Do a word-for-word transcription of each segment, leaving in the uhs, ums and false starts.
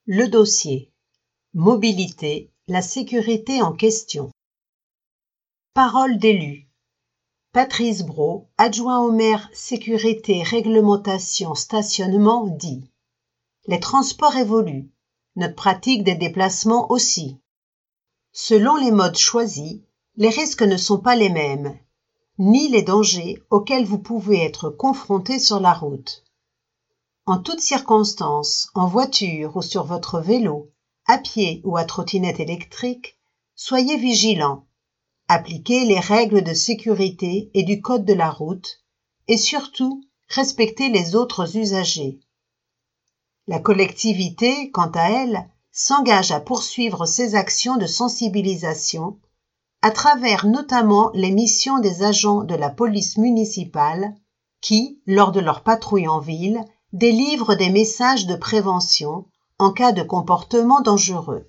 Le dossier. Mobilité, la sécurité en question. Parole d'élu. Patrice Brault, adjoint au maire sécurité, réglementation, stationnement, dit: les transports évoluent, notre pratique des déplacements aussi. Selon les modes choisis, les risques ne sont pas les mêmes, ni les dangers auxquels vous pouvez être confronté sur la route. En toutes circonstances, en voiture ou sur votre vélo, à pied ou à trottinette électrique, soyez vigilants. Appliquez les règles de sécurité et du code de la route et surtout, respectez les autres usagers. La collectivité, quant à elle, s'engage à poursuivre ses actions de sensibilisation à travers notamment les missions des agents de la police municipale qui, lors de leur patrouille en ville, délivrent des messages de prévention en cas de comportement dangereux.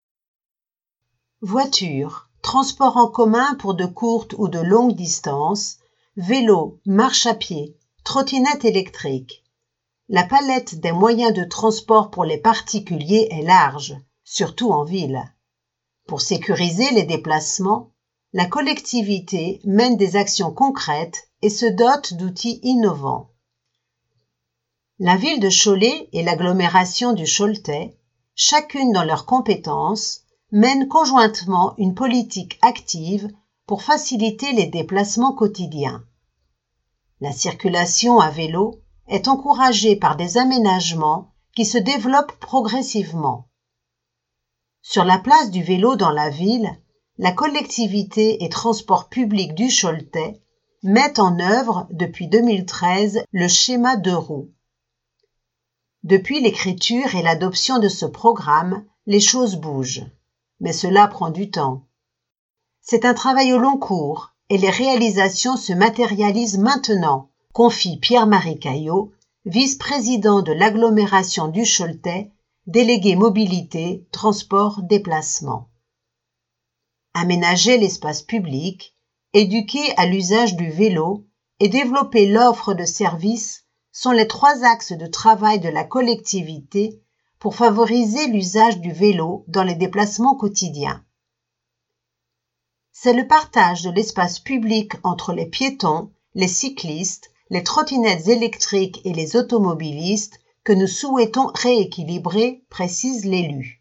Voiture, transport en commun pour de courtes ou de longues distances, vélo, marche à pied, trottinette électrique. La palette des moyens de transport pour les particuliers est large, surtout en ville. Pour sécuriser les déplacements, la collectivité mène des actions concrètes et se dote d'outils innovants. La ville de Cholet et l'agglomération du Choletais, chacune dans leurs compétences, mènent conjointement une politique active pour faciliter les déplacements quotidiens. La circulation à vélo est encouragée par des aménagements qui se développent progressivement. Sur la place du vélo dans la ville, la collectivité et transports publics du Choletais mettent en œuvre depuis deux mille treize le schéma deux roues. Depuis l'écriture et l'adoption de ce programme, les choses bougent, mais cela prend du temps. C'est un travail au long cours et les réalisations se matérialisent maintenant, confie Pierre-Marie Caillot, vice-président de l'agglomération du Choletais, délégué mobilité, transport, déplacement. Aménager l'espace public, éduquer à l'usage du vélo et développer l'offre de services sont les trois axes de travail de la collectivité pour favoriser l'usage du vélo dans les déplacements quotidiens. C'est le partage de l'espace public entre les piétons, les cyclistes, les trottinettes électriques et les automobilistes que nous souhaitons rééquilibrer, précise l'élu.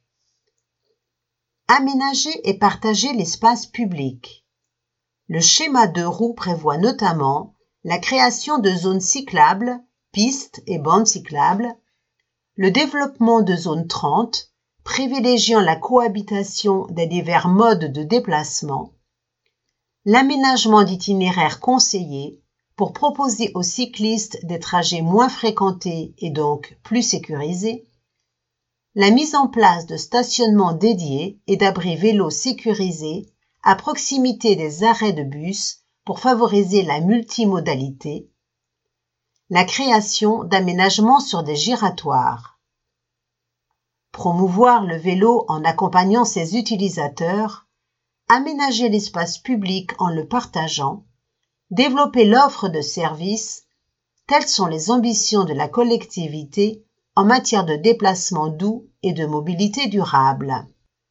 Aménager et partager l'espace public. Le schéma deux roues prévoit notamment la création de zones cyclables, pistes et bandes cyclables, le développement de zones trente, privilégiant la cohabitation des divers modes de déplacement, l'aménagement d'itinéraires conseillés pour proposer aux cyclistes des trajets moins fréquentés et donc plus sécurisés, la mise en place de stationnements dédiés et d'abris vélos sécurisés à proximité des arrêts de bus pour favoriser la multimodalité, la création d'aménagements sur des giratoires. Promouvoir le vélo en accompagnant ses utilisateurs, aménager l'espace public en le partageant, développer l'offre de services, telles sont les ambitions de la collectivité en matière de déplacement doux et de mobilité durable.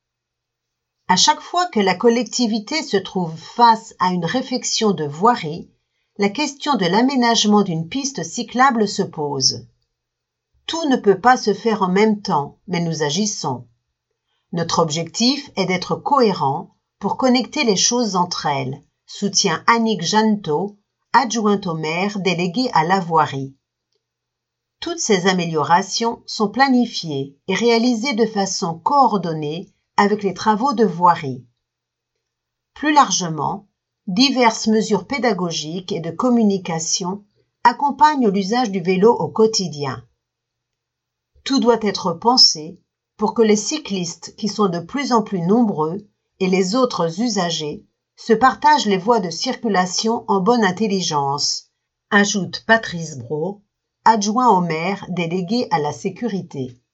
À chaque fois que la collectivité se trouve face à une réflexion de voirie, la question de l'aménagement d'une piste cyclable se pose. Tout ne peut pas se faire en même temps, mais nous agissons. Notre objectif est d'être cohérent pour connecter les choses entre elles, soutient Annick Jeannetot, adjointe au maire déléguée à la voirie. Toutes ces améliorations sont planifiées et réalisées de façon coordonnée avec les travaux de voirie. Plus largement, diverses mesures pédagogiques et de communication accompagnent l'usage du vélo au quotidien. Tout doit être pensé pour que les cyclistes, qui sont de plus en plus nombreux, et les autres usagers se partagent les voies de circulation en bonne intelligence, ajoute Patrice Brault, adjoint au maire délégué à la sécurité.